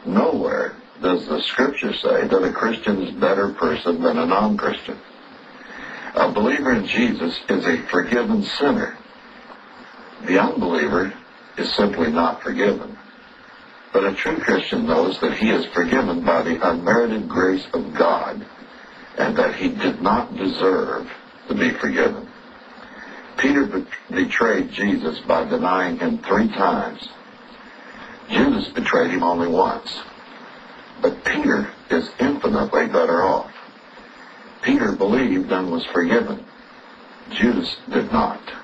Nowhere does the Scripture say that a Christian is a better person than a non-Christian. A believer in Jesus is a forgiven sinner. The unbeliever is simply not forgiven. But a true Christian knows that he is forgiven by the unmerited grace of God and that he did not deserve to be forgiven. Peter betrayed Jesus by denying him 3 times. Judas betrayed him only once. But Peter is infinitely better off. Peter believed and was forgiven. Judas did not.